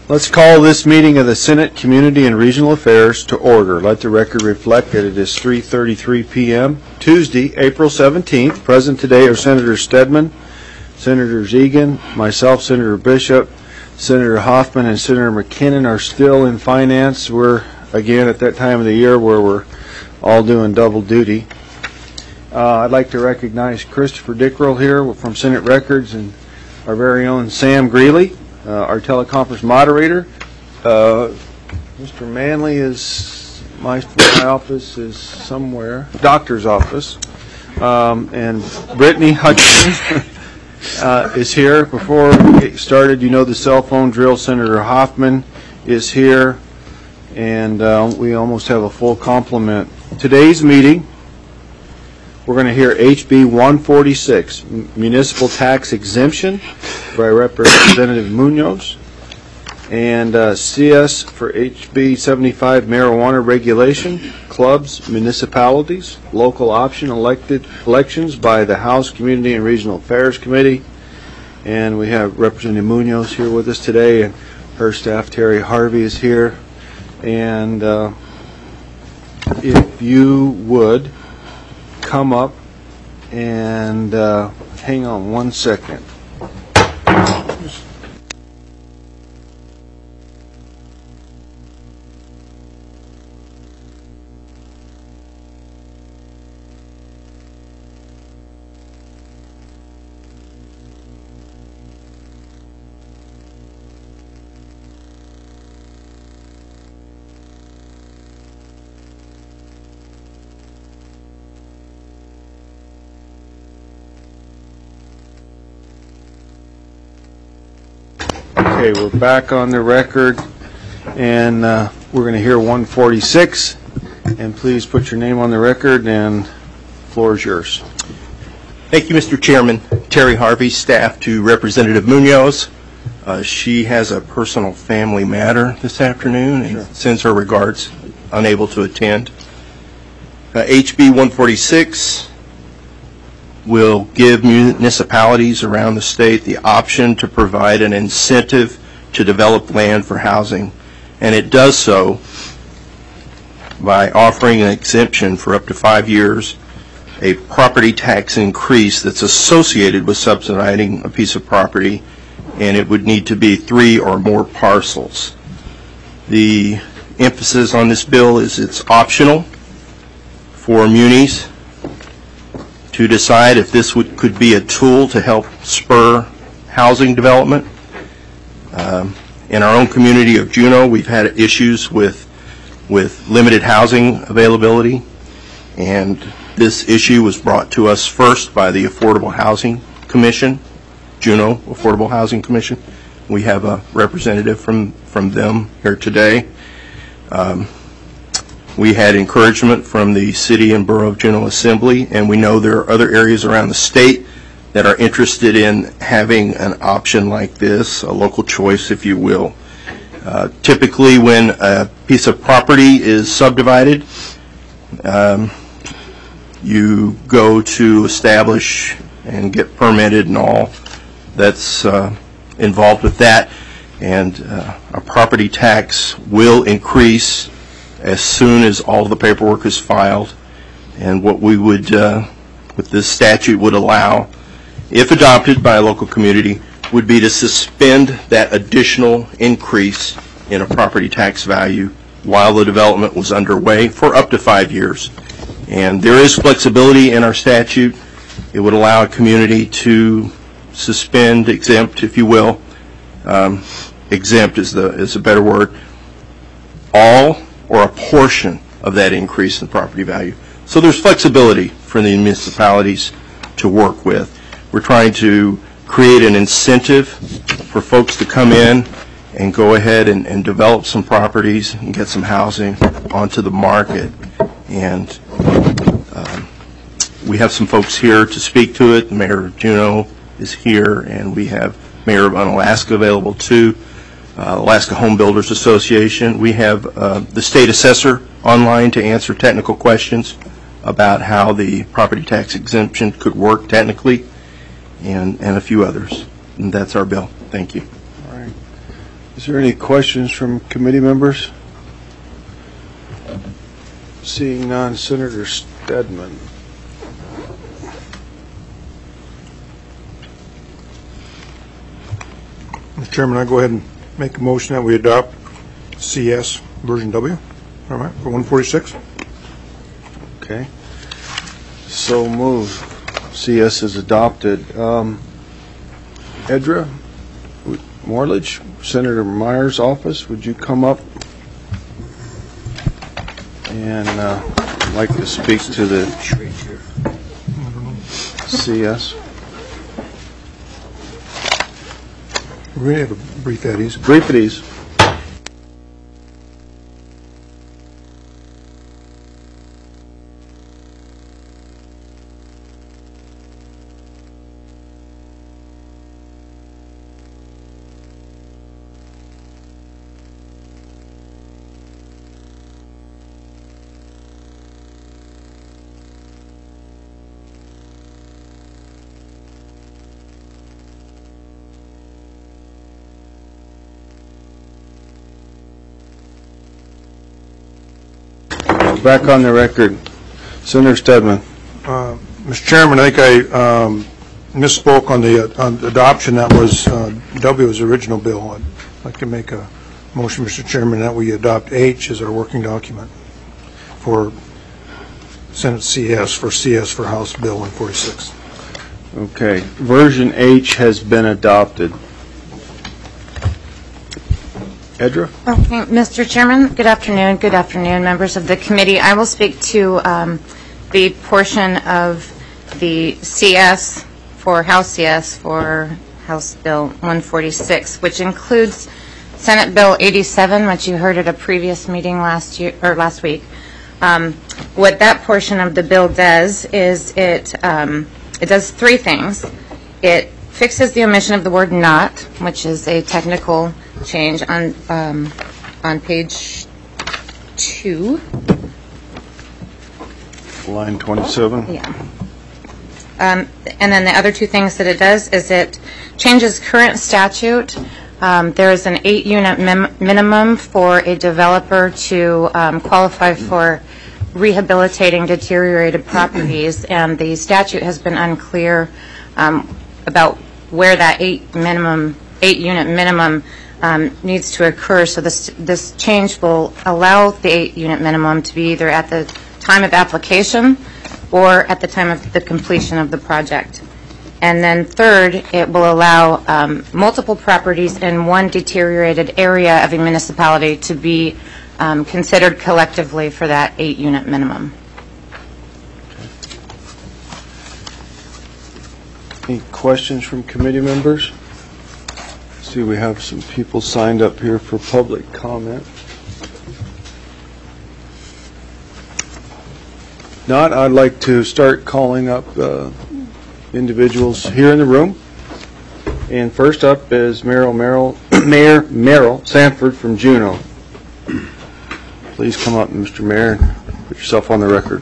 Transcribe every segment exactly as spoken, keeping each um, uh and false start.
Let's call this meeting of the Senate Community and Regional Affairs to order. Let the record reflect that it is three thirty-three p m Tuesday, April seventeenth. Present today are Senator Stedman, Senator Egan, myself, Senator Bishop, Senator Hoffman, and Senator McKinnon are still in finance. We're, again, at that time of the year where we're all doing double duty. Uh, I'd like to recognize Christopher Dickrell here from Senate Records and our very own Sam Greeley. Uh, our teleconference moderator, uh, Mister Manley is my, my office is somewhere, doctor's office, um, and Brittany Hutchinson uh, is here. Before we get started, you know the cell phone drill. Senator Hoffman is here, and uh, we almost have a full complement. Today's meeting, we're going to hear H B one forty-six, Municipal Tax Exemption by Representative Munoz, and uh, C S for H B seventy-five, Marijuana Regulation, Clubs, Municipalities, Local Option elected Elections by the House Community and Regional Affairs Committee. And we have Representative Munoz here with us today, and her staff, Terry Harvey, is here. And uh, if you would come up and uh, hang on one second. Okay, we're back on the record, and uh, we're going to hear one forty-six, and please put your name on the record, and the floor is yours. Thank you, Mister Chairman. Terry Harvey, staff to Representative Munoz. Uh, she has a personal family matter this afternoon and sure. sends her regards, unable to attend. Uh, H B one forty-six will give municipalities around the state the option to provide an incentive to develop land for housing, and it does so by offering an exemption for up to five years, a property tax increase that's associated with subsidizing a piece of property, and it would need to be three or more parcels. The emphasis on this bill is it's optional for munis to decide if this would, could be a tool to help spur housing development. Um, in our own community of Juneau, we've had issues with, with limited housing availability, and this issue was brought to us first by the Affordable Housing Commission, Juneau Affordable Housing Commission. We have a representative from, from them here today. Um, We had encouragement from the City and Borough of Juneau Assembly, and we know there are other areas around the state that are interested in having an option like this, a local choice, if you will. Uh, typically, when a piece of property is subdivided, um, you go to establish and get permitted and all that's uh, involved with that, and uh, a property tax will increase as soon as all the paperwork is filed. And what we would, uh, with this statute, would allow, if adopted by a local community, would be to suspend that additional increase in a property tax value while the development was underway for up to five years. And there is flexibility in our statute. It would allow a community to suspend, exempt, if you will. Um, exempt is the is a better word. All or a portion of that increase in property value. So there's flexibility for the municipalities to work with. We're trying to create an incentive for folks to come in and go ahead and, and develop some properties and get some housing onto the market. And um, we have some folks here to speak to it. The Mayor of Juneau is here, and we have Mayor of Unalaska available too. Uh, Alaska Home Builders Association. We have uh, the state assessor online to answer technical questions about how the property tax exemption could work technically, and, and a few others. And that's our bill. Thank you. All right. Is there any questions from committee members? Seeing none, Senator Stedman. Mister Chairman, I go ahead and make a motion that we adopt C S version W, all right, for one forty-six. Okay. So move. C S is adopted. Um, Edra Morledge, Senator Myers' office, would you come up and uh, I'd like to speak to the C S? We're going to have a brief at ease. Brief at ease. Back on the record. Senator Stedman. Uh, Mister Chairman, I think I um, misspoke on the, uh, on the adoption. That was uh, W's original bill. I'd like to make a motion, Mister Chairman, that we adopt H as our working document for Senate C S, for C S for House Bill one forty-six. Okay. Version H has been adopted. Edra? Okay, Mister Chairman, good afternoon. Good afternoon, members of the committee. I will speak to um, the portion of the C S for House C S for House Bill one forty-six, which includes Senate Bill eighty-seven, which you heard at a previous meeting last year or last week. Um, what that portion of the bill does is it um, it does three things. It fixes the omission of the word "not," which is a technical change on um, on page two. Line twenty-seven. Yeah. Um, and then the other two things that it does is it changes current statute. Um, there is an eight-unit mem- minimum for a developer to um, qualify for rehabilitating deteriorated properties, and the statute has been unclear um, about where that eight minimum, eight-unit minimum um, needs to occur. So this this change will allow the eight-unit minimum to be either at the time of application or at the time of the completion of the project. And then third, it will allow um, multiple properties in one deteriorated area of a municipality to be um, considered collectively for that eight-unit minimum. Any questions from committee members? See, we have some people signed up here for public comment. Not, I'd like to start calling up uh, individuals here in the room. And first up is Merrill Merrill, Mayor Merrill Sanford from Juneau. Please come up, Mister Mayor, and put yourself on the record.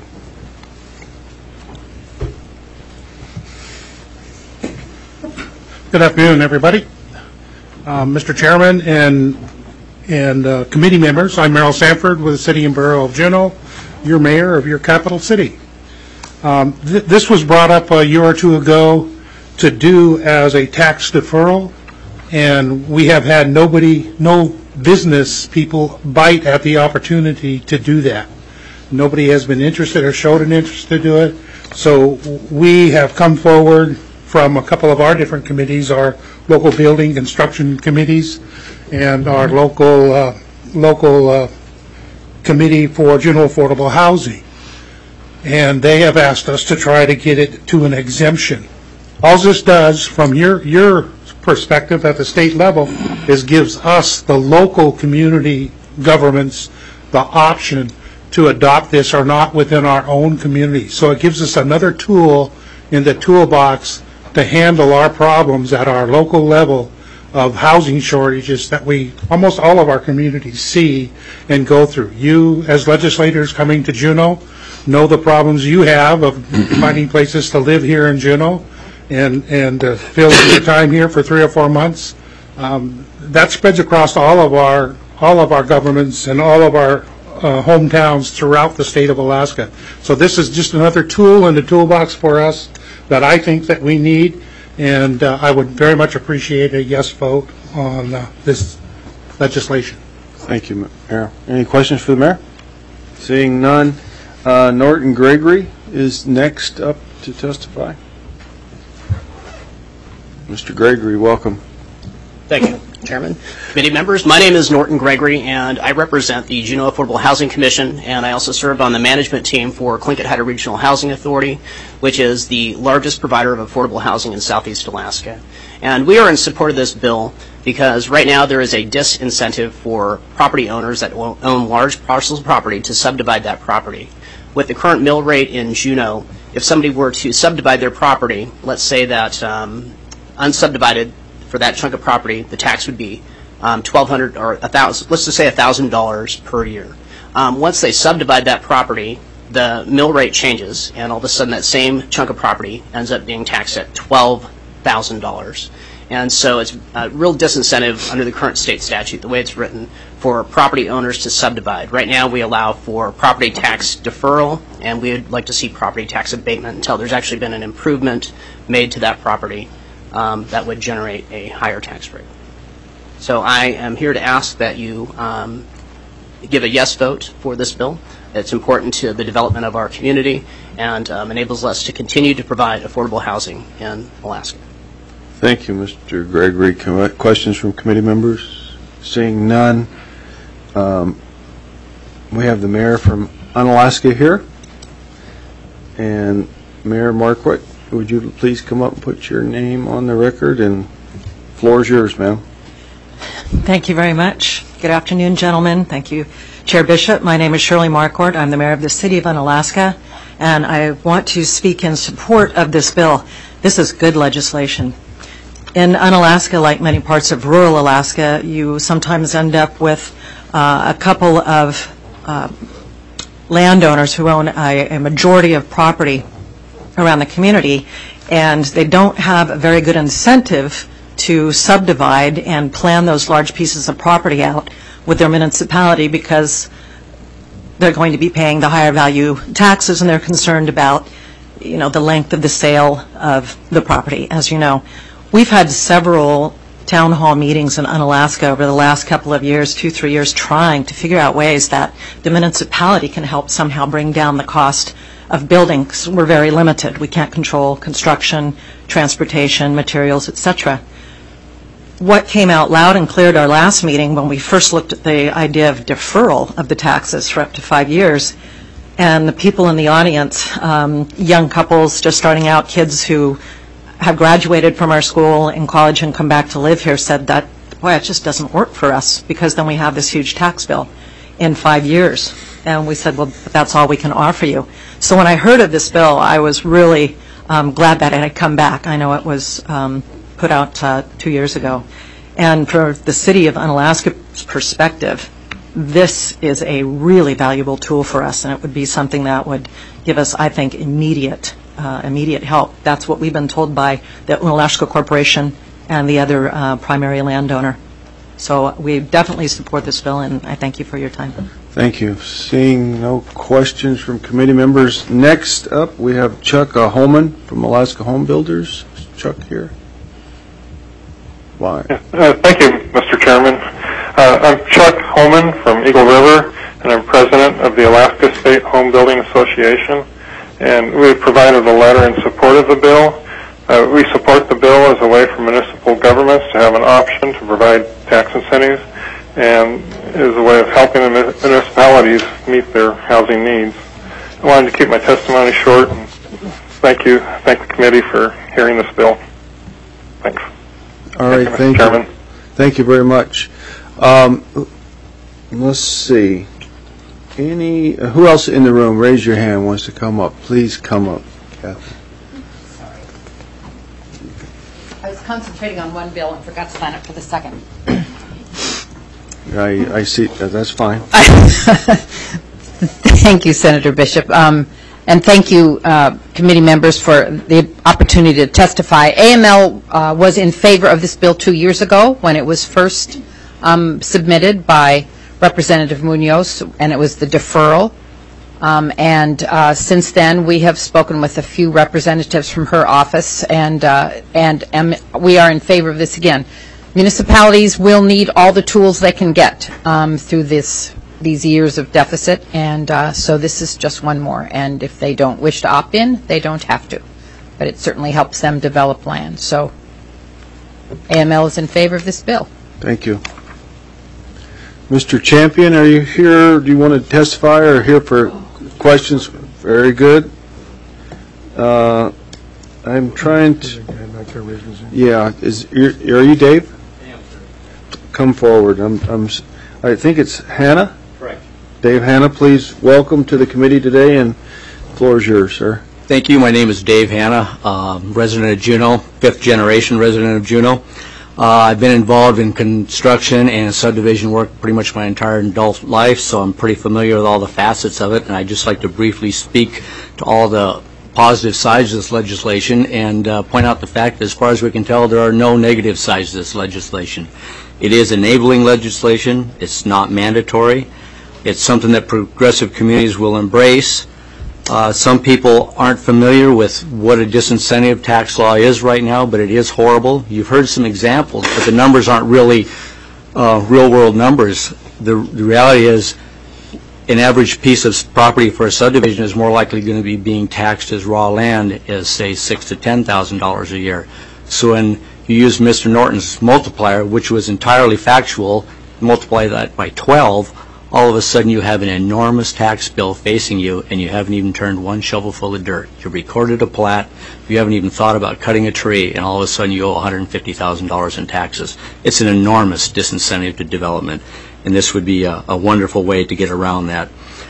Good afternoon, everybody. Uh, Mister Chairman and and uh, committee members, I'm Merrill Sanford with the City and Borough of Juneau, your mayor of your capital city. Um, th- this was brought up a year or two ago to do as a tax deferral, and we have had nobody, no business people bite at the opportunity to do that. Nobody has been interested or showed an interest to do it, so we have come forward from a couple of our different committees, our local building construction committees and our local uh, local uh, committee for Juneau affordable housing. And they have asked us to try to get it to an exemption. All this does, from your your perspective at the state level, is gives us, the local community governments, the option to adopt this or not within our own community. So it gives us another tool in the toolbox to handle our problems at our local level of housing shortages that we, almost all of our communities see and go through. You, as legislators coming to Juneau, know the problems you have of finding places to live here in Juneau and, and uh, fill your time here for three or four months. Um, that spreads across all of our all of our governments and all of our uh, hometowns throughout the state of Alaska. So this is just another tool in the toolbox for us that I think that we need, and uh, I would very much appreciate a yes vote on uh, this legislation. Thank you, Mayor. Any questions for the mayor? Seeing none, uh, Norton Gregory is next up to testify. Mister Gregory, welcome. Thank you, Chairman. Committee members, my name is Norton Gregory, and I represent the Juneau Affordable Housing Commission, and I also serve on the management team for Tlingit-Hattah Regional Housing Authority, which is the largest provider of affordable housing in Southeast Alaska. And we are in support of this bill because right now there is a disincentive for property owners that own large parcels of property to subdivide that property. With the current mill rate in Juneau, if somebody were to subdivide their property, let's say that um, unsubdivided for that chunk of property, the tax would be um, twelve hundred or a thousand. Let's just say a thousand dollars per year. Um, once they subdivide that property, the mill rate changes, and all of a sudden that same chunk of property ends up being taxed at twelve thousand dollars. And so it's a real disincentive under the current state statute, the way it's written, for property owners to subdivide. Right now we allow for property tax deferral, and we would like to see property tax abatement until there's actually been an improvement made to that property um, that would generate a higher tax rate. So I am here to ask that you um, give a yes vote for this bill. It's important to the development of our community and um, enables us to continue to provide affordable housing in Alaska. Thank you, Mister Gregory. Questions from committee members? Seeing none, um, we have the mayor from Unalaska here. And Mayor Marquardt, would you please come up and put your name on the record? And the floor is yours, ma'am. Thank you very much. Good afternoon, gentlemen. Thank you, Chair Bishop. My name is Shirley Marquardt. I'm the mayor of the city of Unalaska, and I want to speak in support of this bill. This is good legislation. In Unalaska, like many parts of rural Alaska, you sometimes end up with uh, a couple of uh, landowners who own a, a majority of property around the community, and they don't have a very good incentive to subdivide and plan those large pieces of property out with their municipality because they're going to be paying the higher value taxes, and they're concerned about, you know, the length of the sale of the property, as you know. We've had several town hall meetings in Unalaska over the last couple of years, two, three years, trying to figure out ways that the municipality can help somehow bring down the cost of building, because we're very limited. We can't control construction, transportation, materials, et cetera. What came out loud and clear at our last meeting when we first looked at the idea of deferral of the taxes for up to five years, and the people in the audience, um, young couples just starting out, kids who have graduated from our school in college and come back to live here, said that, boy, it just doesn't work for us because then we have this huge tax bill in five years. And we said, well, that's all we can offer you. So when I heard of this bill, I was really um, glad that it had come back. I know it was um, put out uh, two years ago. And for the city of Unalaska's perspective, this is a really valuable tool for us, and it would be something that would give us, I think, immediate Uh, immediate help. That's what we've been told by the Unalaska Corporation and the other uh, primary landowner. So we definitely support this bill, and I thank you for your time. Thank you. Seeing no questions from committee members, next up we have Chuck uh, Holman from Alaska Home Builders. Is Chuck here? Why? Uh, thank you, Mister Chairman. Uh, I'm Chuck Holman from Eagle River, and I'm president of the Alaska State Home Building Association. And we provided a letter in support of the bill. Uh, we support the bill as a way for municipal governments to have an option to provide tax incentives, and as a way of helping the municipalities meet their housing needs. I wanted to keep my testimony short, and thank you, thank the committee for hearing this bill. Thanks. All right, thank you. Thank you, thank you very much. Um, let's see. Any, uh, who else in the room, raise your hand, wants to come up? Please come up, Kathy. Sorry. I was concentrating on one bill and forgot to sign up for the second. I, I see, uh, that's fine. Thank you, Senator Bishop. Um, and thank you, uh, committee members, for the opportunity to testify. A M L uh, was in favor of this bill two years ago when it was first um, submitted by Representative Munoz, and it was the deferral. Um, and uh, since then, we have spoken with a few representatives from her office, and uh, and um, we are in favor of this again. Municipalities will need all the tools they can get um, through this these years of deficit, and uh, so this is just one more. And if they don't wish to opt in, they don't have to. But it certainly helps them develop land. So A M L is in favor of this bill. Thank you. Mister Champion, are you here? Do you want to testify or here for questions? Very good. Uh, I'm trying to. Yeah, is are you Dave? Come forward. I'm. I'm. I think it's Hannah. Correct. Dave Hannah, please welcome to the committee today, and the floor is yours, sir. Thank you. My name is Dave Hanna, um, resident of Juneau, fifth generation resident of Juneau. Uh, I've been involved in construction and subdivision work pretty much my entire adult life, so I'm pretty familiar with all the facets of it, and I'd just like to briefly speak to all the positive sides of this legislation and uh, point out the fact that as far as we can tell, there are no negative sides to this legislation. It is enabling legislation. It's not mandatory. It's something that progressive communities will embrace. Uh, some people aren't familiar with what a disincentive tax law is right now, but it is horrible. You've heard some examples, but the numbers aren't really uh, real-world numbers. The, the reality is an average piece of property for a subdivision is more likely going to be being taxed as raw land as, say, six to ten thousand dollars a year. So when you use Mister Norton's multiplier, which was entirely factual, multiply that by twelve, all of a sudden you have an enormous tax bill facing you, and you haven't even turned one shovelful of dirt. You recorded a plat, you haven't even thought about cutting a tree, and all of a sudden you owe one hundred fifty thousand dollars in taxes. It's an enormous disincentive to development, and this would be a, a wonderful way to get around that.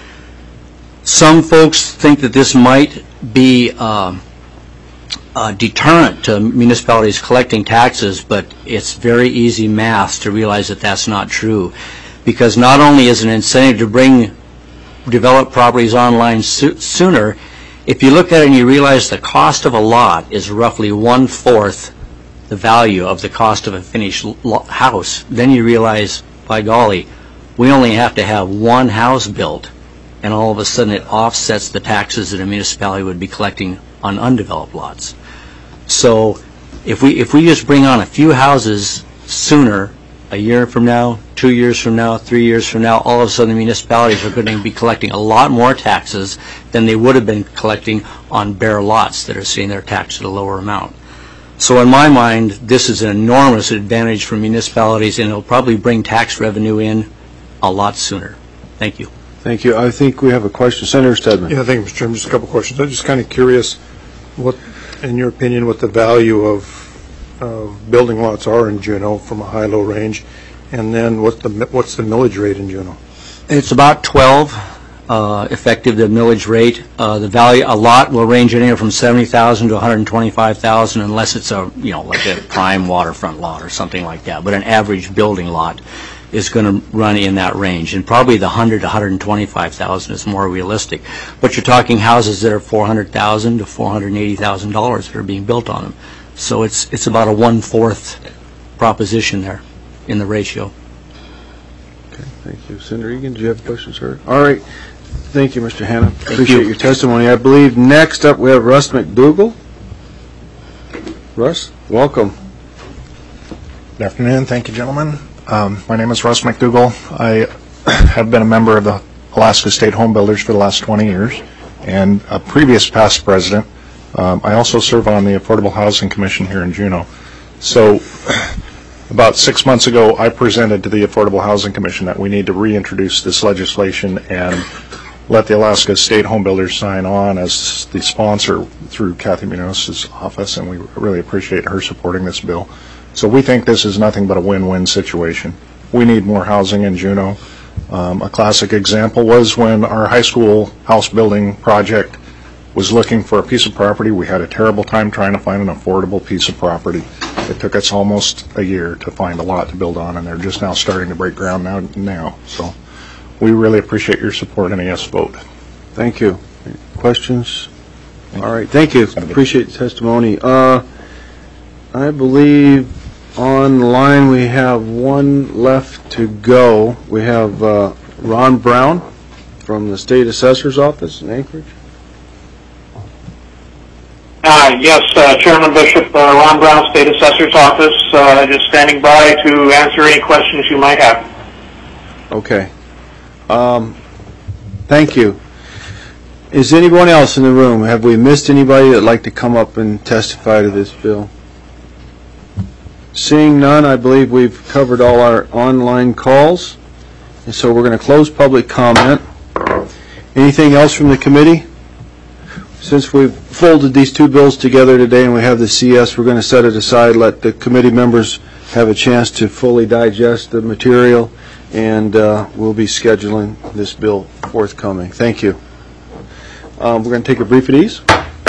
Some folks think that this might be uh, a deterrent to municipalities collecting taxes, but it's very easy math to realize that that's not true. Because not only is it an incentive to bring developed properties online so sooner, if you look at it and you realize the cost of a lot is roughly one-fourth the value of the cost of a finished house, then you realize, by golly, we only have to have one house built, and all of a sudden it offsets the taxes that a municipality would be collecting on undeveloped lots. So if we, if we just bring on a few houses sooner, a year from now, two years from now, three years from now, all of a sudden the municipalities are going to be collecting a lot more taxes than they would have been collecting on bare lots that are seeing their tax at a lower amount. So in my mind, this is an enormous advantage for municipalities, and it'll probably bring tax revenue in a lot sooner. Thank you. Thank you. I think we have a question. Senator Stedman. Yeah, thank you, Mister Chairman. Just a couple questions. I'm just kind of curious, what, in your opinion, what the value of Uh, building lots are in Juneau from a high-low range, and then what's the what's the millage rate in Juneau? It's about twelve, uh, effective the millage rate. Uh, the value, a lot will range anywhere from seventy thousand to one hundred twenty-five thousand, unless it's a you know like a prime waterfront lot or something like that. But an average building lot is going to run in that range, and probably the one hundred to one hundred twenty-five thousand is more realistic. But you're talking houses that are four hundred thousand to four hundred eighty thousand dollars that are being built on them. So it's it's about a one-fourth proposition there in the ratio. Okay, thank you. Senator Egan, do you have questions, sir? All right. Thank you, Mister Hanna. Thank Appreciate you. your testimony. I believe next up we have Russ McDougall. Russ, welcome. Good afternoon. Thank you, gentlemen. Um, my name is Russ McDougall. I have been a member of the Alaska State Home Builders for the last twenty years, and a previous past president. Um, I also serve on the Affordable Housing Commission here in Juneau. So about six months ago, I presented to the Affordable Housing Commission that we need to reintroduce this legislation and let the Alaska State Home Builders sign on as the sponsor through Kathy Munoz's office, and we really appreciate her supporting this bill. So we think this is nothing but a win-win situation. We need more housing in Juneau. Um, a classic example was when our high school house building project was looking for a piece of property. We had a terrible time trying to find an affordable piece of property. It took us almost a year to find a lot to build on, and they're just now starting to break ground now. now. So we really appreciate your support in a yes vote. Thank you. Questions? All right, thank you. Appreciate the testimony. Uh, I believe online we have one left to go. We have uh, Ron Brown from the State Assessor's Office in Anchorage. Uh, yes, uh, Chairman Bishop, uh, Ron Brown, State Assessor's Office, uh, just standing by to answer any questions you might have. Okay. Um, thank you. Is anyone else in the room? Have we missed anybody that would like to come up and testify to this bill? Seeing none, I believe we've covered all our online calls, and so we're going to close public comment. Anything else from the committee? Since we've folded these two bills together today and we have the C S, we're going to set it aside, let the committee members have a chance to fully digest the material, and uh, we'll be scheduling this bill forthcoming. Thank you. Um, we're going to take a brief at ease.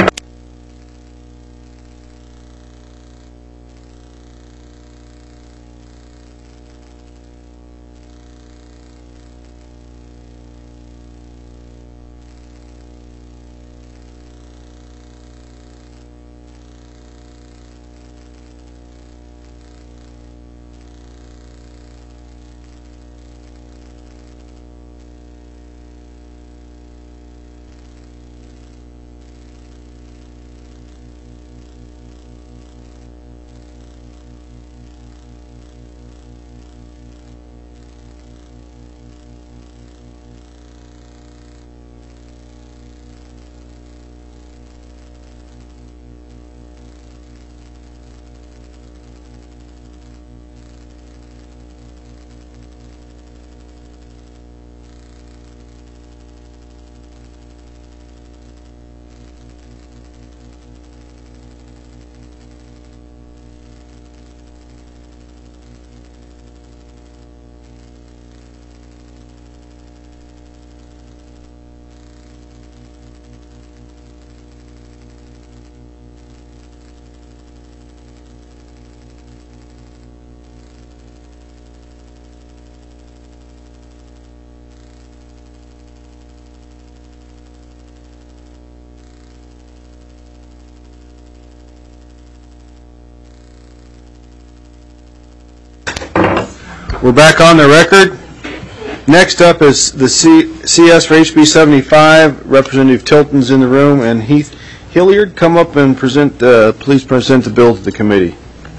We're back on the record. Next up is the C CS for H B seventy-five. Representative Tilton's in the room, and Heath Hilliard, come up and present. Uh, please present the bill to the committee.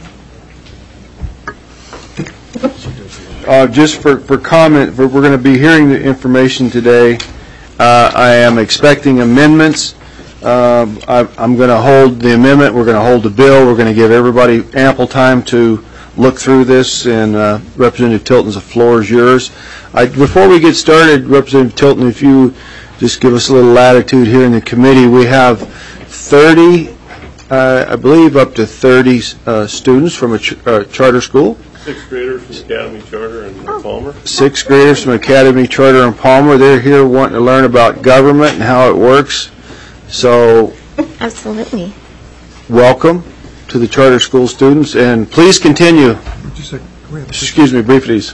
Uh, just for, for comment, for, we're going to be hearing the information today. Uh, I am expecting amendments. Uh, I, I'm going to hold the amendment. We're going to hold the bill. We're going to give everybody ample time to look through this, and uh, Representative Tilton, the floor is yours. I, before we get started, Representative Tilton, if you just give us a little latitude here in the committee, we have thirty, uh, I believe up to thirty uh, students from a ch uh, charter school. Sixth graders from Academy Charter in Palmer. Sixth graders from Academy Charter in Palmer. They're here wanting to learn about government and how it works. So, absolutely. Welcome to the charter school students, and please continue. Just a, Excuse me, brief please.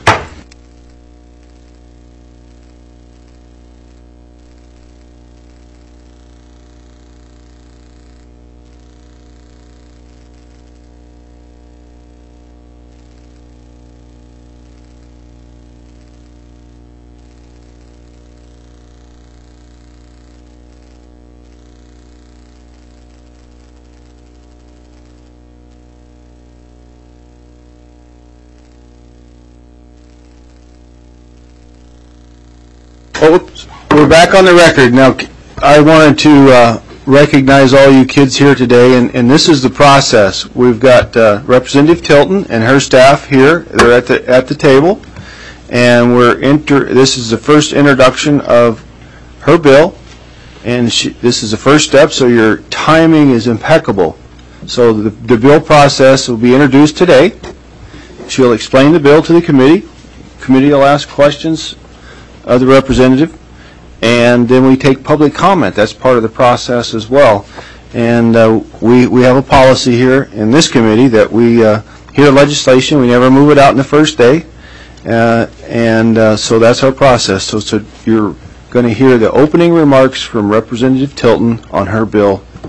Oh, we're back on the record. Now, I wanted to uh, recognize all you kids here today, and, and this is the process. We've got uh, Representative Tilton and her staff here. They're at the at the table, and we're inter. This is the first introduction of her bill, and she, this is the first step. So your timing is impeccable. So the, the bill process will be introduced today. She'll explain the bill to the committee. Committee will ask questions of the representative, and then we take public comment. That's part of the process as well. And uh, we, we have a policy here in this committee that we uh, hear legislation, we never move it out in the first day, uh, and uh, so that's our process. So, so you're going to hear the opening remarks from Representative Tilton on her bill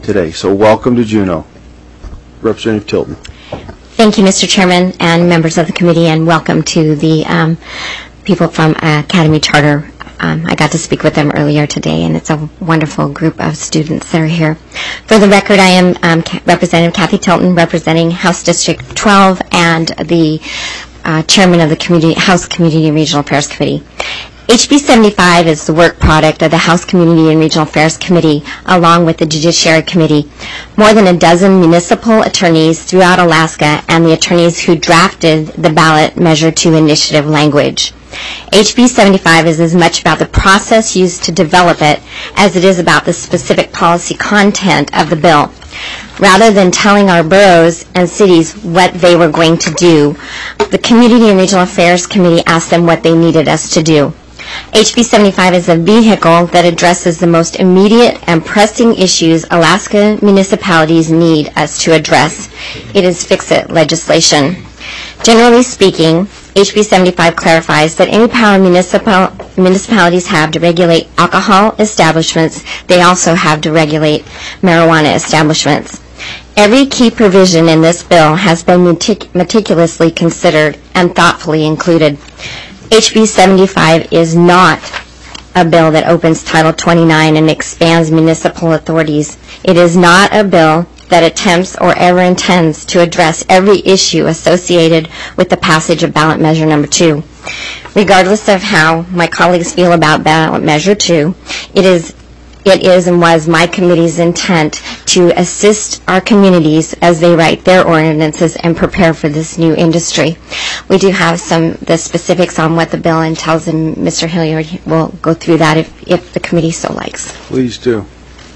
today. So welcome to Juneau. Representative Tilton. Thank you, Mister Chairman and members of the committee, and welcome to the um, people from Academy Charter. Um, I got to speak with them earlier today, and it's a wonderful group of students that are here. For the record, I am um, Representative Kathy Tilton, representing House District twelve and the uh, chairman of the Community, House Community and Regional Affairs Committee. H B seventy-five is the work product of the House Community and Regional Affairs Committee, along with the Judiciary Committee. More than a dozen municipal attorneys throughout Alaska and the attorneys who drafted the ballot Measure two initiative language. H B seventy-five is as much about the process used to develop it as it is about the specific policy content of the bill. Rather than telling our boroughs and cities what they were going to do, the Community and Regional Affairs Committee asked them what they needed us to do. H B seventy-five is a vehicle that addresses the most immediate and pressing issues Alaska municipalities need us to address. It is fix-it legislation. Generally speaking, H B seventy-five clarifies that any power municipal, municipalities have to regulate alcohol establishments, they also have to regulate marijuana establishments. Every key provision in this bill has been metic- meticulously considered and thoughtfully included. H B seventy-five is not a bill that opens Title twenty-nine and expands municipal authorities. It is not a bill that attempts or ever intends to address every issue associated with the passage of ballot measure number two. Regardless of how my colleagues feel about ballot measure two, it is It is and was my committee's intent to assist our communities as they write their ordinances and prepare for this new industry. We do have some the specifics on what the bill entails, and Mister Hilliard will go through that if, if the committee so likes. Please do.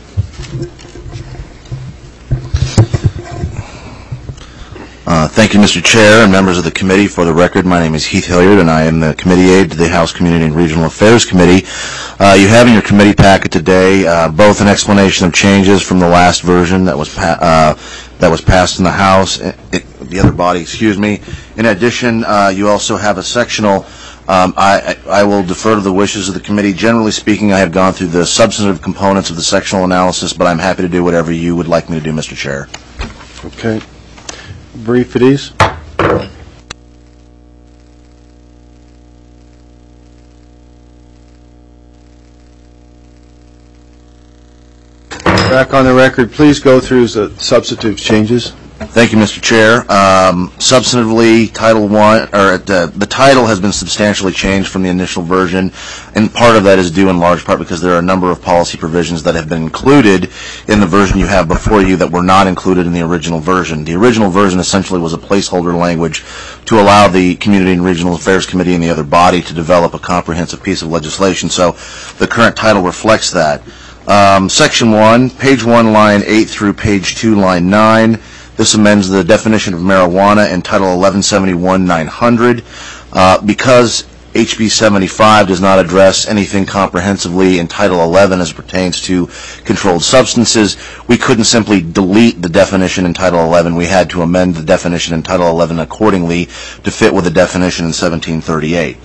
Uh, thank you, Mister Chair and members of the committee. For the record, my name is Heath Hilliard, and I am the committee aide to the House Community and Regional Affairs Committee. Uh, you have in your committee packet today uh, both an explanation of changes from the last version that was pa- uh, that was passed in the House, it, it, the other body, excuse me. In addition, uh, you also have a sectional. Um, I, I will defer to the wishes of the committee. Generally speaking, I have gone through the substantive components of the sectional analysis, but I'm happy to do whatever you would like me to do, Mister Chair. Okay. Brief it is. Back on the record, please go through the substantive changes. Thank you, Mister Chair. Um, substantively, Title One, or the, the title has been substantially changed from the initial version, and part of that is due in large part because there are a number of policy provisions that have been included in the version you have before you that were not included in the original version. The original version essentially was a placeholder language to allow the Community and Regional Affairs Committee and the other body to develop a comprehensive piece of legislation, so the current title reflects that. Um, Section one, page one, line eight through page two, line nine. This amends the definition of marijuana in Title eleven seventy-one nine hundred. Uh, because H B seventy-five does not address anything comprehensively in Title eleven as it pertains to controlled substances, we couldn't simply delete the definition in Title eleven. We had to amend the definition in Title eleven accordingly to fit with the definition in seventeen thirty-eight.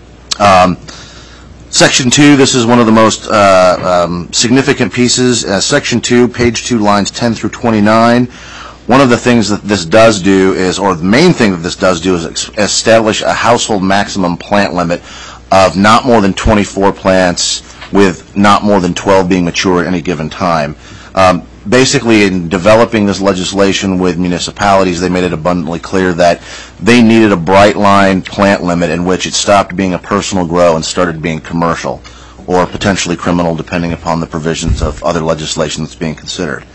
Um, Section two, this is one of the most uh, um, significant pieces. Uh, Section two, page two, lines ten through twenty-nine. One of the things that this does do is, or the main thing that this does do is ex- establish a household maximum plant limit of not more than twenty-four plants with not more than twelve being mature at any given time. Um, basically, in developing this legislation with municipalities, they made it abundantly clear that they needed a bright line plant limit in which it stopped being a personal grow and started being commercial or potentially criminal, depending upon the provisions of other legislation that's being considered.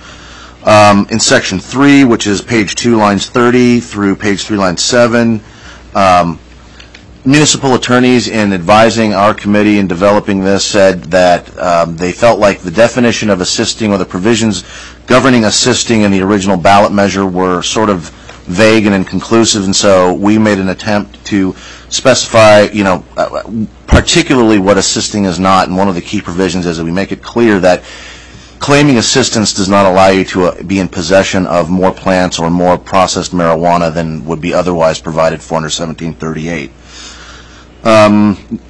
Um, in Section three, which is page two, lines thirty through page three, line seven, um, municipal attorneys in advising our committee in developing this said that um, they felt like the definition of assisting or the provisions governing assisting in the original ballot measure were sort of vague and inconclusive, and so we made an attempt to specify, you know, uh, particularly what assisting is not, and one of the key provisions is that we make it clear that claiming assistance does not allow you to uh, be in possession of more plants or more processed marijuana than would be otherwise provided for under seventeen thirty-eight. Um,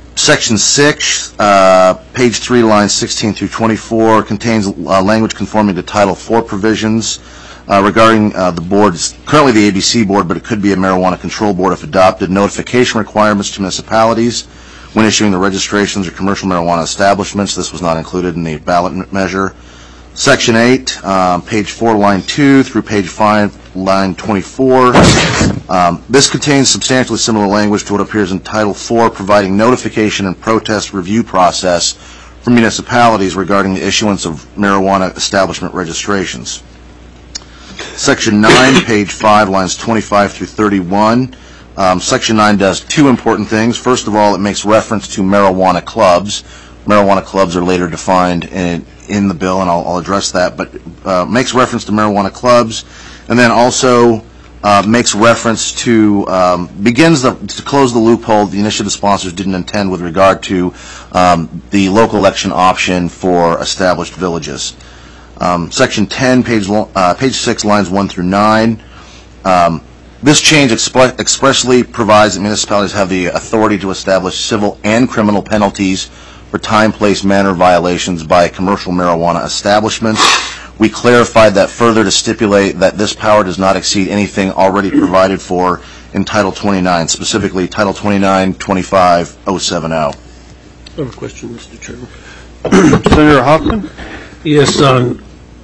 Section six, uh, page three, lines sixteen through twenty-four, contains uh, language conforming to Title four provisions uh, regarding uh, the board. It's currently the A B C board, but it could be a marijuana control board if adopted. Notification requirements to municipalities when issuing the registrations or commercial marijuana establishments. This was not included in the ballot measure. Section eight, um, page four, line two through page five, line twenty-four. Um, this contains substantially similar language to what appears in Title four, providing notification and protest review process for municipalities regarding the issuance of marijuana establishment registrations. Section nine, page five, lines twenty-five through thirty-one. Um, Section nine does two important things. First of all, it makes reference to marijuana clubs. Marijuana clubs are later defined in, in the bill, and I'll, I'll address that, but uh, makes reference to marijuana clubs, and then also uh, makes reference to, um, begins the, to close the loophole the initiative sponsors didn't intend with regard to um, the local election option for established villages. Um, Section ten, page, uh, page six, lines one through nine. Um, This change expl- expressly provides that municipalities have the authority to establish civil and criminal penalties for time, place, manner violations by commercial marijuana establishments. We clarified that further to stipulate that this power does not exceed anything already provided for in Title twenty-nine, specifically Title twenty-nine twenty-five oh seven oh. I have a question, Mister Chairman. Senator Hoffman? Yes, on,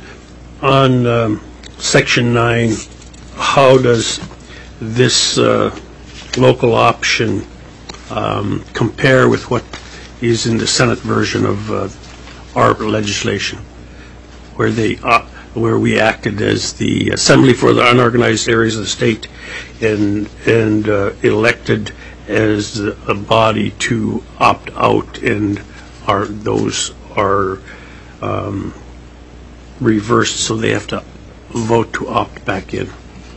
on um, Section nine, how does this uh, local option um, compare with what is in the Senate version of uh, our legislation, where they uh, where we acted as the Assembly for the Unorganized Areas of the State and and uh, elected as a body to opt out, and are those are um, reversed, so they have to vote to opt back in.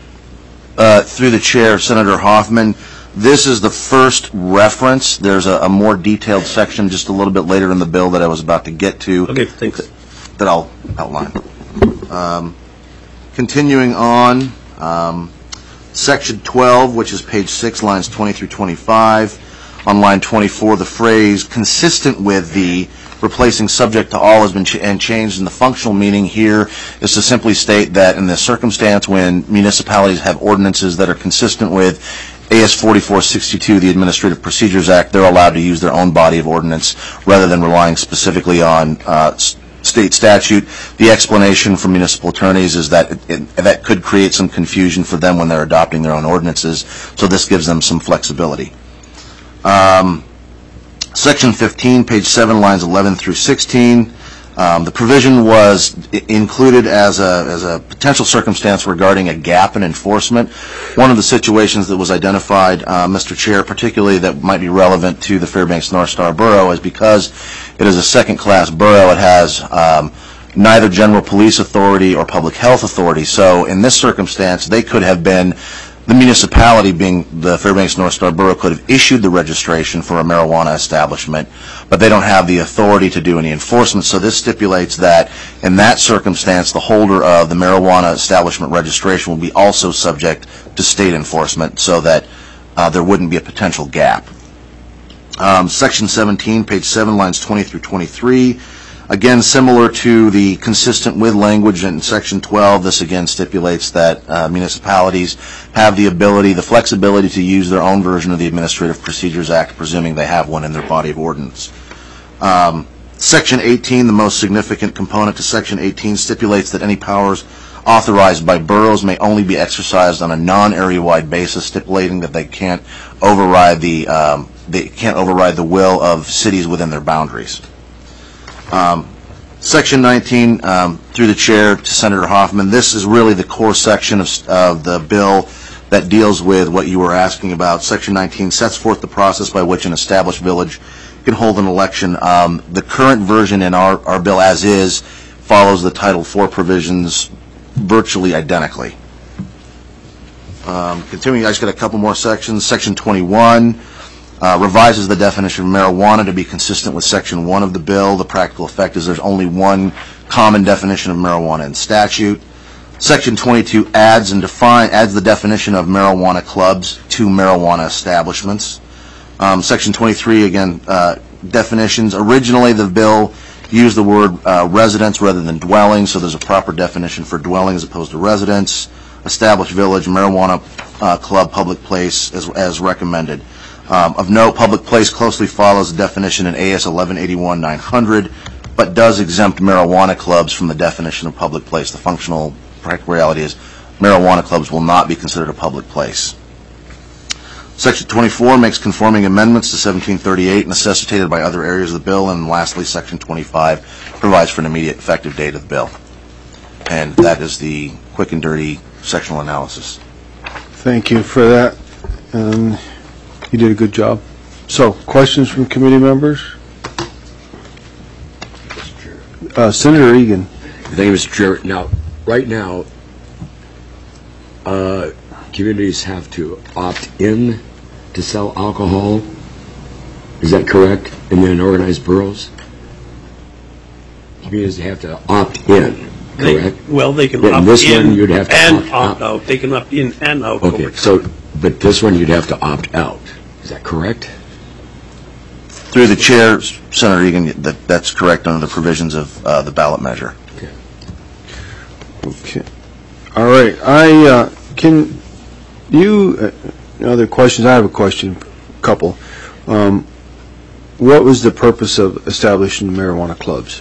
Uh, through the chair, Senator Hoffman, this is the first reference. There's a, a more detailed section just a little bit later in the bill that I was about to get to. Okay, thanks. That I'll outline. Um, continuing on, um, Section twelve, which is page six, lines twenty through twenty-five. On line twenty-four, the phrase consistent with the replacing subject to all has been ch- and changed, and the functional meaning here is to simply state that in the circumstance when municipalities have ordinances that are consistent with A S forty-four sixty-two, the Administrative Procedures Act, they're allowed to use their own body of ordinance rather than relying specifically on uh, s- state statute. The explanation from municipal attorneys is that it, it, that could create some confusion for them when they're adopting their own ordinances, so this gives them some flexibility. Um, Section fifteen, page seven, lines eleven through sixteen. Um, the provision was I- included as a, as a potential circumstance regarding a gap in enforcement. One of the situations that was identified, uh, Mister Chair, particularly that might be relevant to the Fairbanks North Star Borough, is because it is a second-class borough, it has um, neither general police authority or public health authority. So in this circumstance, they could have been, the municipality, being the Fairbanks North Star Borough, could have issued the registration for a marijuana establishment, but they don't have the authority to do any enforcement. So this stipulates that in that circumstance, the holder of the marijuana establishment registration will be also subject to state enforcement, so that uh, there wouldn't be a potential gap. Um, Section seventeen, page seven, lines twenty through twenty-three. Again, similar to the consistent with language in Section twelve, this again stipulates that uh, municipalities have the ability, the flexibility to use their own version of the Administrative Procedures Act, presuming they have one in their body of ordinance. Um, Section eighteen, the most significant component to Section eighteen, stipulates that any powers authorized by boroughs may only be exercised on a non-area-wide basis, stipulating that they can't override the um, they can't override the will of cities within their boundaries. Um, Section nineteen, um, through the chair to Senator Hoffman, this is really the core section of, of the bill that deals with what you were asking about. Section nineteen sets forth the process by which an established village can hold an election. Um, the current version in our, our bill as is follows the Title four provisions virtually identically. Um, continuing, I just got a couple more sections. Section twenty-one. Uh, revises the definition of marijuana to be consistent with Section one of the bill. The practical effect is there's only one common definition of marijuana in statute. Section twenty-two adds and define adds the definition of marijuana clubs to marijuana establishments. Um, Section twenty-three, again, uh, definitions. Originally, the bill used the word uh, residence rather than dwelling, so there's a proper definition for dwelling as opposed to residence. Established village, marijuana uh, club, public place as, as recommended. Um, of note, public place closely follows the definition in A S eleven eighty-one nine hundred, but does exempt marijuana clubs from the definition of public place. The functional practical reality is marijuana clubs will not be considered a public place. Section twenty-four makes conforming amendments to seventeen thirty-eight necessitated by other areas of the bill, and lastly, Section twenty-five provides for an immediate effective date of the bill. And that is the quick and dirty sectional analysis. Thank you for that. Um, you did a good job. So, questions from committee members? Uh, Senator Egan. Thank you, Mister Chair. Now, right now, uh, communities have to opt in to sell alcohol. Is that correct? And then organized boroughs? Communities have to opt in, correct? They, well, they can but opt this in one you'd have to and opt, opt out. out. They can opt in and out. Okay, over so, but this one you'd have to opt out. Is that correct? Through the chair, Senator Egan, that, that's correct under the provisions of uh, the ballot measure. Okay. Okay. All right. I uh, can you uh, other questions? I have a question, a couple. Um, what was the purpose of establishing marijuana clubs?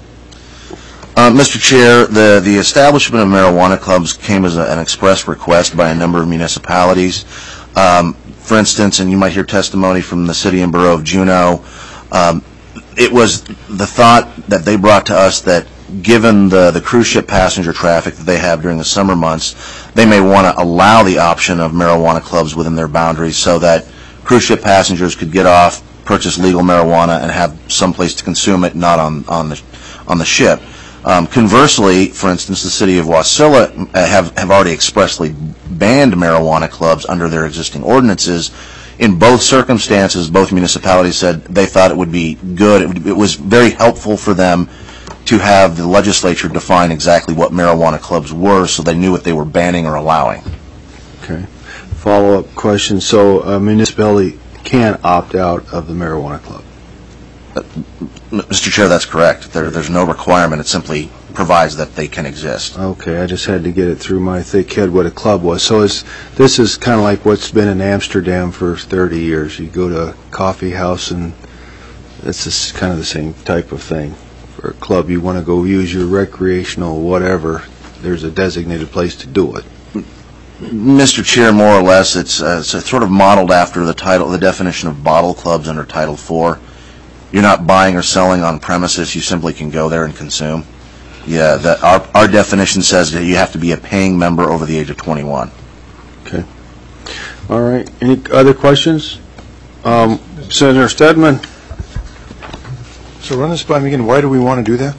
Uh, Mister Chair, the, the establishment of marijuana clubs came as a, an express request by a number of municipalities. Um, for instance, and you might hear testimony from the City and Borough of Juneau, um, it was the thought that they brought to us that given the, the cruise ship passenger traffic that they have during the summer months, they may want to allow the option of marijuana clubs within their boundaries so that cruise ship passengers could get off, purchase legal marijuana, and have some place to consume it, not on, on, the, on the ship. Um, conversely, for instance, the city of Wasilla have, have already expressly banned marijuana clubs under their existing ordinances. In both circumstances, both municipalities said they thought it would be good. It, would, it was very helpful for them to have the legislature define exactly what marijuana clubs were so they knew what they were banning or allowing. Okay. Follow-up question. So a municipality can opt out of the marijuana club? Uh, Mister Chair, that's correct. There, there's no requirement. It simply provides that they can exist. Okay, I just had to get it through my thick head what a club was. So it's, this is kind of like what's been in Amsterdam for thirty years. You go to a coffee house and it's just kind of the same type of thing. For a club, you want to go use your recreational whatever, there's a designated place to do it. Mister Chair, more or less, it's, uh, it's sort of modeled after the title, the definition of bottle clubs under Title four. You're not buying or selling on premises. You simply can go there and consume. Yeah, that our, our definition says that you have to be a paying member over the age of twenty-one. Okay. All right. Any other questions? Um, Senator Stedman. So run this by me again. Why do we want to do that?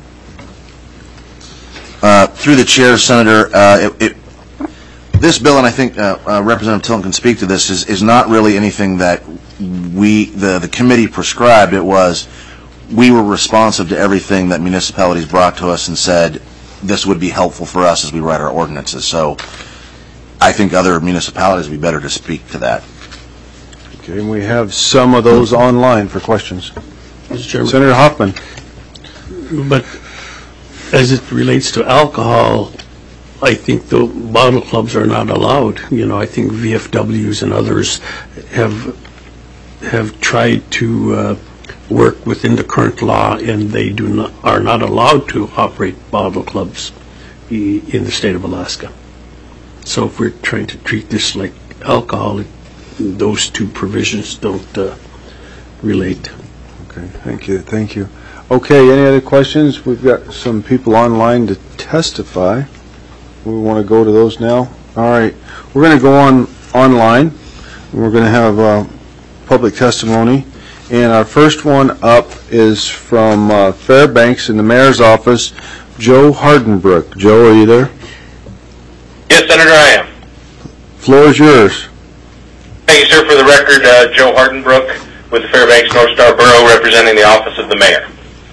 Uh, through the chair, Senator, uh, it, it, this bill, and I think uh, uh, Representative Tilton can speak to this, is, is not really anything that we, the, the committee prescribed. It was, we were responsive to everything that municipalities brought to us and said, this would be helpful for us as we write our ordinances. So I think other municipalities would be better to speak to that. Okay, and we have some of those online for questions. Mister Chairman. Senator Hoffman. But as it relates to alcohol, I think the bottle clubs are not allowed. You know, I think V F Ws and others have have tried to uh, work within the current law, and they do not are not allowed to operate bottle clubs in the state of Alaska. So if we're trying to treat this like alcohol, it, those two provisions don't uh, relate. Okay, thank you, thank you. Okay, any other questions? We've got some people online to testify. We want to go to those now. All right, we're going to go on online. We're going to have uh, public testimony. And our first one up is from uh, Fairbanks in the mayor's office, Joe Hardenbrook. Joe, are you there? Yes, Senator, I am. Floor is yours. Thank you, sir. For the record, uh, Joe Hardenbrook with the Fairbanks North Star Borough, representing the office of the mayor.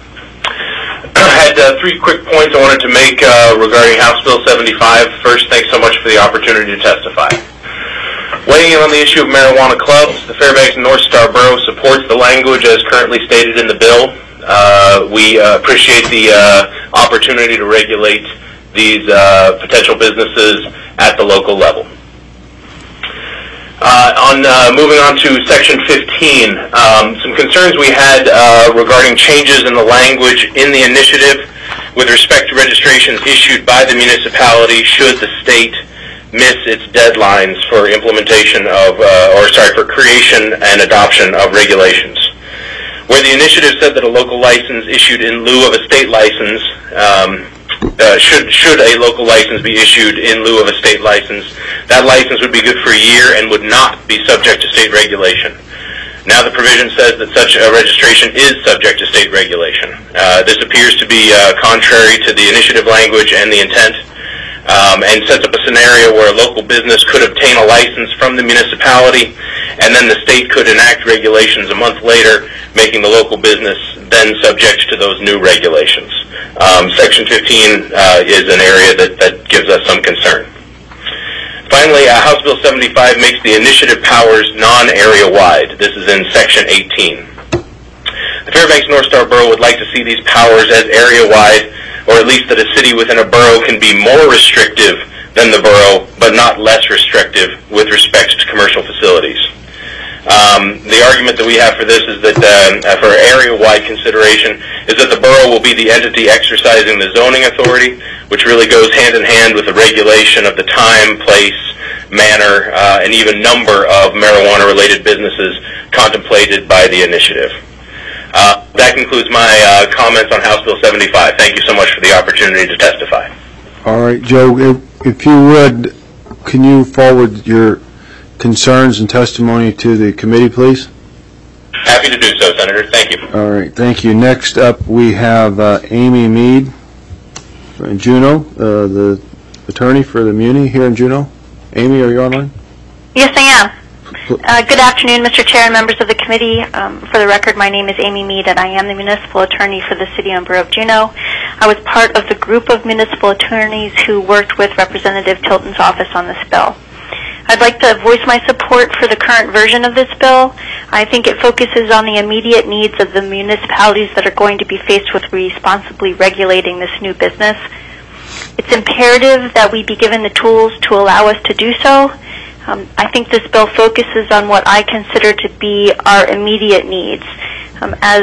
I had uh, three quick points I wanted to make uh, regarding House Bill seventy-five. First, thanks so much for the opportunity to testify. Weighing in on the issue of marijuana clubs, the Fairbanks North Star Borough language as currently stated in the bill. Uh, we uh, appreciate the uh, opportunity to regulate these uh, potential businesses at the local level. Uh, on uh, moving on to section fifteen, um, some concerns we had uh, regarding changes in the language in the initiative with respect to registrations issued by the municipality should the state miss its deadlines for implementation of, uh, or sorry, for creation and adoption of regulations. Where the initiative said that a local license issued in lieu of a state license, um, uh, should should a local license be issued in lieu of a state license, that license would be good for a year and would not be subject to state regulation. Now the provision says that such a registration is subject to state regulation. Uh, this appears to be uh, contrary to the initiative language and the intent, um, and sets up a scenario where a local business could obtain a license from the municipality, and then the state could enact regulations a month later, making the local business then subject to those new regulations. Um, Section fifteen uh, is an area that, that gives us some concern. Finally, uh, House Bill seventy-five makes the initiative powers non-area wide. This is in Section eighteen. The Fairbanks North Star Borough would like to see these powers as area wide, or at least that a city within a borough can be more restrictive than the borough, but not less restrictive with respect to commercial facilities. Um, the argument that we have for this is that uh, for area-wide consideration is that the borough will be the entity exercising the zoning authority, which really goes hand in hand with the regulation of the time, place, manner, uh, and even number of marijuana-related businesses contemplated by the initiative. Uh, that concludes my uh, comments on House Bill seventy-five. Thank you so much for the opportunity to testify. All right, Joe, if, if you would, can you forward your concerns and testimony to the committee, please? Happy to do so, Senator. Thank you. All right, thank you. Next up, we have uh, Amy Mead from Juneau, uh, the attorney for the Muni here in Juneau. Amy, are you online? Yes, I am. Uh, good afternoon, Mister Chair and members of the committee. Um, for the record, my name is Amy Mead, and I am the municipal attorney for the City and Borough of Juneau. I was part of the group of municipal attorneys who worked with Representative Tilton's office on this bill. I'd like to voice my support for the current version of this bill. I think it focuses on the immediate needs of the municipalities that are going to be faced with responsibly regulating this new business. It's imperative that we be given the tools to allow us to do so. Um, I think this bill focuses on what I consider to be our immediate needs. Um, as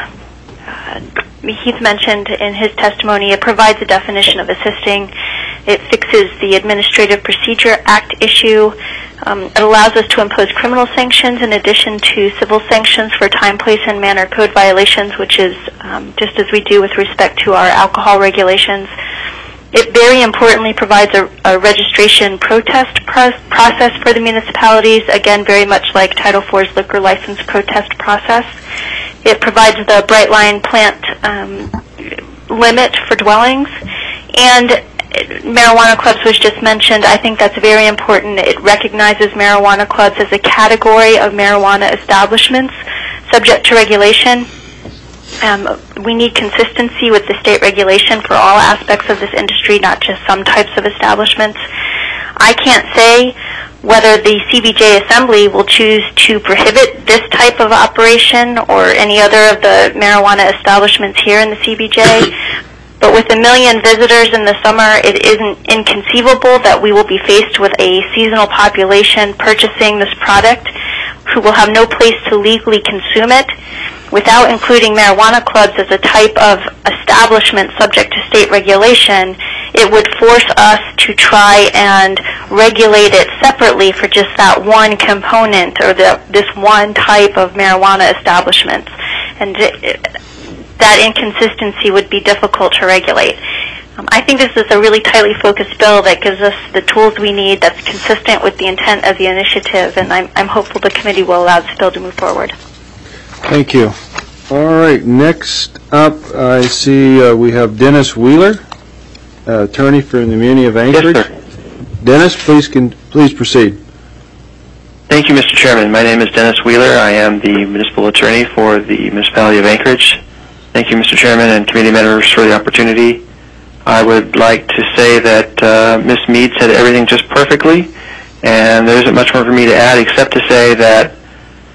uh, Heath mentioned in his testimony, it provides a definition of assisting. It fixes the Administrative Procedure Act issue. Um, it allows us to impose criminal sanctions in addition to civil sanctions for time, place, and manner code violations, which is um, just as we do with respect to our alcohol regulations. It very importantly provides a, a registration protest pro process for the municipalities, again, very much like Title four's liquor license protest process. It provides the bright line plant um, limit for dwellings. And marijuana clubs was just mentioned. I think that's very important. It recognizes marijuana clubs as a category of marijuana establishments subject to regulation. Um, we need consistency with the state regulation for all aspects of this industry, not just some types of establishments. I can't say whether the C B J Assembly will choose to prohibit this type of operation or any other of the marijuana establishments here in the C B J, but with a million visitors in the summer, it isn't inconceivable that we will be faced with a seasonal population purchasing this product who will have no place to legally consume it. Without including marijuana clubs as a type of establishment subject to state regulation, it would force us to try and regulate it separately for just that one component or the, this one type of marijuana establishments. And it, that inconsistency would be difficult to regulate. Um, I think this is a really tightly focused bill that gives us the tools we need that's consistent with the intent of the initiative, and I'm, I'm hopeful the committee will allow this bill to move forward. Thank you. All right, next up, I see uh, we have Dennis Wheeler, uh, attorney for the Muni of Anchorage. Yes, sir. Dennis, please can please proceed. Thank you, Mister Chairman. My name is Dennis Wheeler. I am the municipal attorney for the municipality of Anchorage. Thank you, Mister Chairman and committee members, for the opportunity. I would like to say that uh, Miz Mead said everything just perfectly, and there isn't much more for me to add except to say that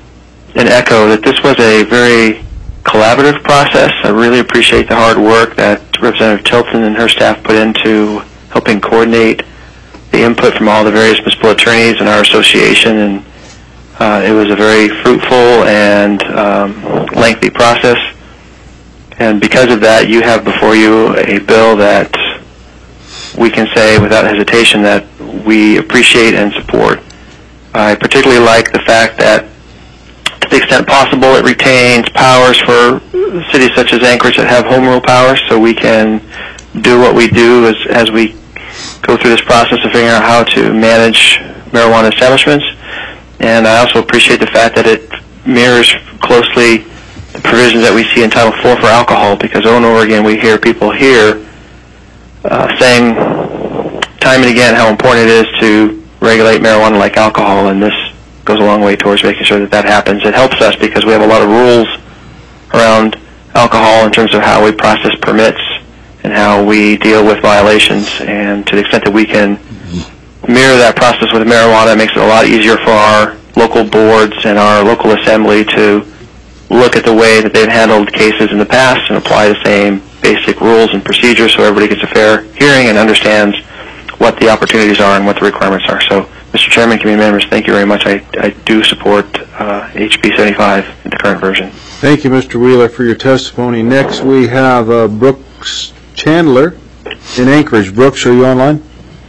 and echo that this was a very collaborative process. I really appreciate the hard work that Representative Tilton and her staff put into helping coordinate the input from all the various municipal attorneys in our association, and uh, it was a very fruitful and um, lengthy process. And because of that, you have before you a bill that we can say without hesitation that we appreciate and support. I particularly like the fact that to the extent possible it retains powers for cities such as Anchorage that have home rule powers, so we can do what we do as, as we go through this process of figuring out how to manage marijuana establishments. And I also appreciate the fact that it mirrors closely the provisions that we see in Title four for alcohol, because over and over again we hear people here uh, saying time and again how important it is to regulate marijuana like alcohol, and this goes a long way towards making sure that that happens. It helps us because we have a lot of rules around alcohol in terms of how we process permits and how we deal with violations, and to the extent that we can mirror that process with marijuana, it makes it a lot easier for our local boards and our local assembly to look at the way that they've handled cases in the past and apply the same basic rules and procedures so everybody gets a fair hearing and understands what the opportunities are and what the requirements are. So, Mister Chairman, committee members, thank you very much. I, I do support uh, H B seventy-five in the current version. Thank you, Mister Wheeler, for your testimony. Next, we have uh, Brooks Chandler in Anchorage. Brooks, are you online?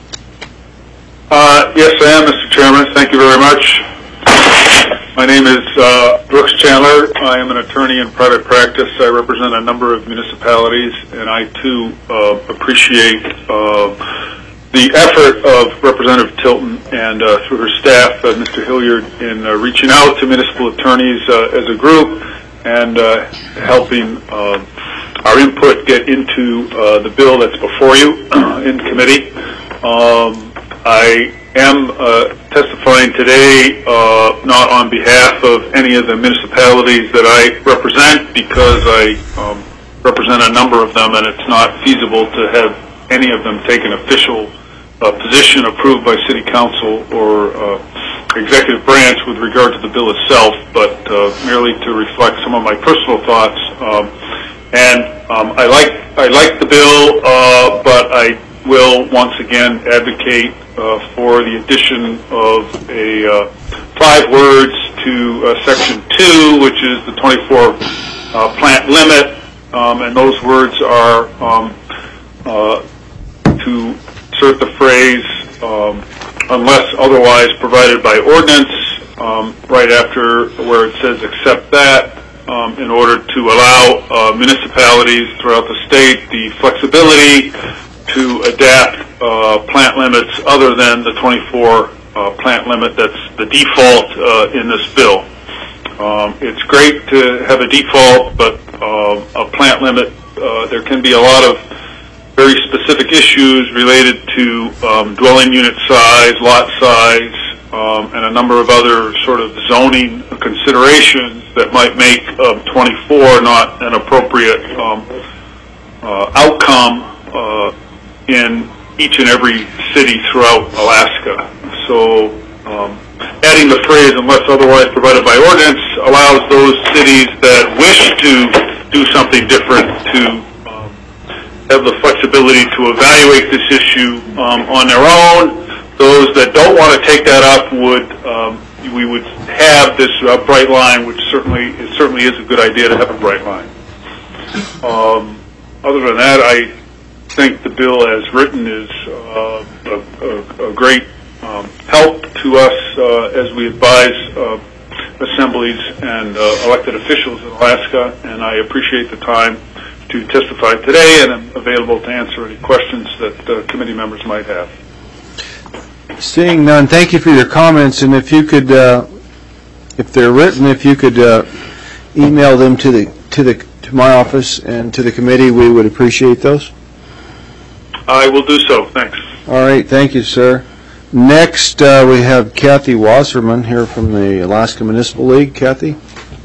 Uh, yes, I am, Mister Chairman. Thank you very much. My name is uh, Brooks Chandler. I am an attorney in private practice. I represent a number of municipalities, and I, too, uh, appreciate uh, the effort of Representative Tilton and uh, through her staff, uh, Mister Hilliard, in uh, reaching out to municipal attorneys uh, as a group and uh, helping uh, our input get into uh, the bill that's before you in committee. Um, I am uh, testifying today uh, not on behalf of any of the municipalities that I represent, because I um, represent a number of them and it's not feasible to have any of them take an official uh, position approved by City Council or uh, executive branch with regard to the bill itself, but uh, merely to reflect some of my personal thoughts. Um, and um, I like I like the bill, uh, but I will once again advocate uh, for the addition of a uh, five words to uh, section two, which is the twenty-four uh, plant limit, um, and those words are um, uh, to insert the phrase um, unless otherwise provided by ordinance, um, right after where it says except that, um, in order to allow uh, municipalities throughout the state the flexibility to adapt uh, plant limits other than the twenty-four uh, plant limit that's the default uh, in this bill. Um, it's great to have a default, but uh, a plant limit, uh, there can be a lot of very specific issues related to um, dwelling unit size, lot size, um, and a number of other sort of zoning considerations that might make um, twenty-four not an appropriate um, uh, outcome uh, in each and every city throughout Alaska. So um, adding the phrase unless otherwise provided by ordinance allows those cities that wish to do something different to um, have the flexibility to evaluate this issue um, on their own. Those that don't want to take that up would, um, we would have this uh, bright line, which certainly, it certainly is a good idea to have a bright line. Um, other than that, I think the bill as written is uh, a, a, a great um, help to us uh, as we advise uh, assemblies and uh, elected officials in Alaska, and I appreciate the time to testify today, and I'm available to answer any questions that uh, committee members might have. Seeing none, thank you for your comments, and if you could, uh, if they're written, if you could uh, email them to the to the to my office and to the committee, we would appreciate those. I will do so. Thanks. All right. Thank you, sir. Next, uh, we have Kathy Wasserman here from the Alaska Municipal League. Kathy?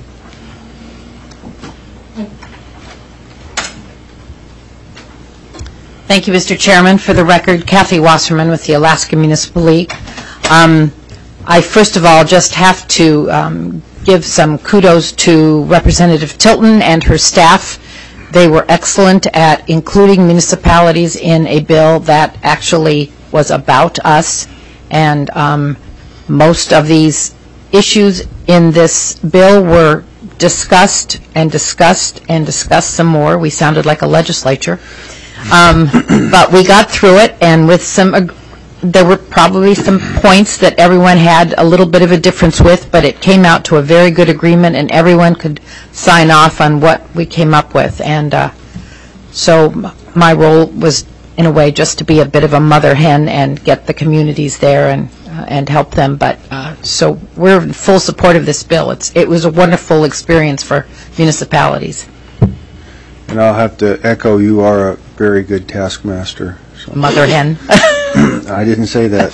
Thank you, Mister Chairman. For the record, Kathy Wasserman with the Alaska Municipal League. Um, I first of all just have to um, give some kudos to Representative Tilton and her staff. They were excellent at including municipalities in a bill that actually was about us, and um, most of these issues in this bill were discussed and discussed and discussed some more. We sounded like a legislature. Um, but we got through it, and with some, ag- there were probably some points that everyone had a little bit of a difference with, but it came out to a very good agreement, and everyone could sign off on what we came up with. And uh, so m- my role was, in a way, just to be a bit of a mother hen and get the communities there and uh, and help them. But uh, so we're in full support of this bill. It's it was a wonderful experience for municipalities. And I'll have to echo, you are a very good taskmaster. So. Mother hen. I didn't say that.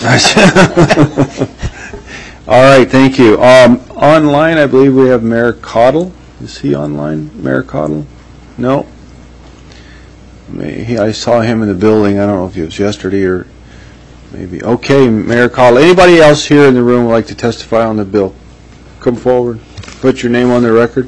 All right, thank you. Um, online, I believe we have Mayor Cottle. Is he online, Mayor Cottle? No? May- he- I saw him in the building. I don't know if it was yesterday or maybe. Okay, Mayor Cottle. Anybody else here in the room would like to testify on the bill? Come forward. Put your name on the record.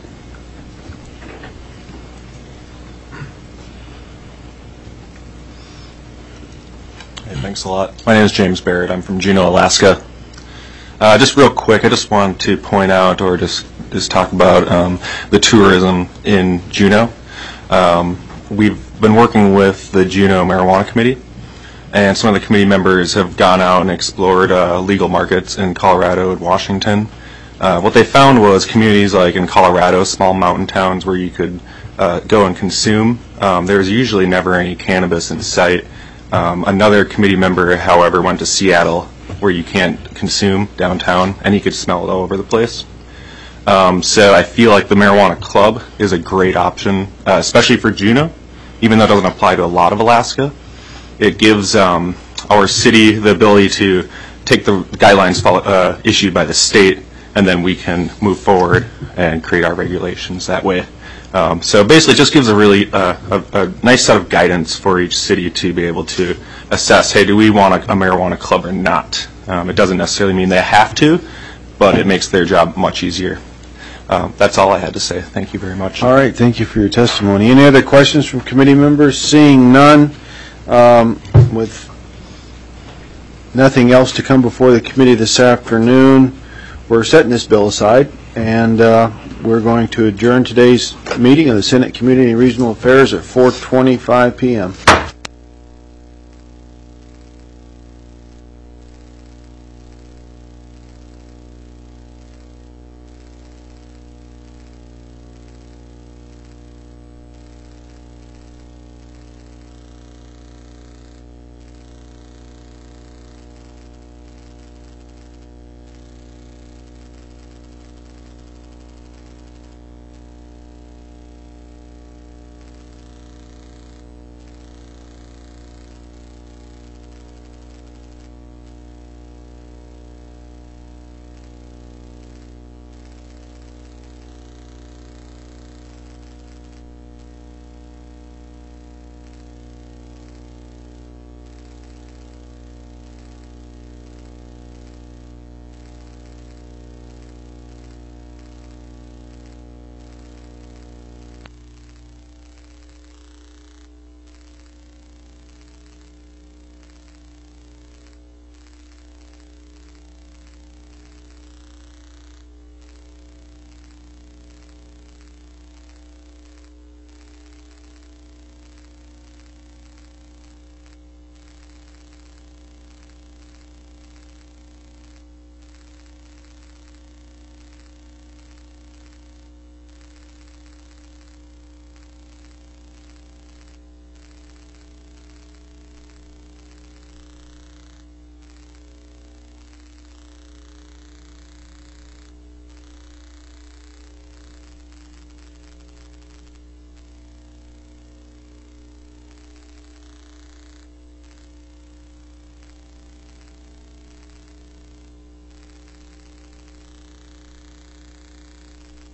Thanks a lot. My name is James Barrett. I'm from Juneau, Alaska. Uh, just real quick, I just want to point out or just, just talk about um, the tourism in Juneau. Um, we've been working with the Juneau Marijuana Committee, and some of the committee members have gone out and explored uh, legal markets in Colorado and Washington. Uh, what they found was communities like in Colorado, small mountain towns where you could uh, go and consume. Um, there's usually never any cannabis in sight. Um, another committee member, however, went to Seattle, where you can't consume downtown, and he could smell it all over the place. Um, so I feel like the Marijuana Club is a great option, uh, especially for Juneau, even though it doesn't apply to a lot of Alaska. It gives um, our city the ability to take the guidelines follow, uh, issued by the state, and then we can move forward and create our regulations that way. Um, so basically, it just gives a really uh, a, a nice set of guidance for each city to be able to assess, hey, do we want a, a marijuana club or not? Um, it doesn't necessarily mean they have to, but it makes their job much easier. Um, that's all I had to say. Thank you very much. All right, thank you for your testimony. Any other questions from committee members? Seeing none, um, with nothing else to come before the committee this afternoon, we're setting this bill aside, and uh, we're going to adjourn today's meeting of the Senate Community and Regional Affairs at four twenty-five p m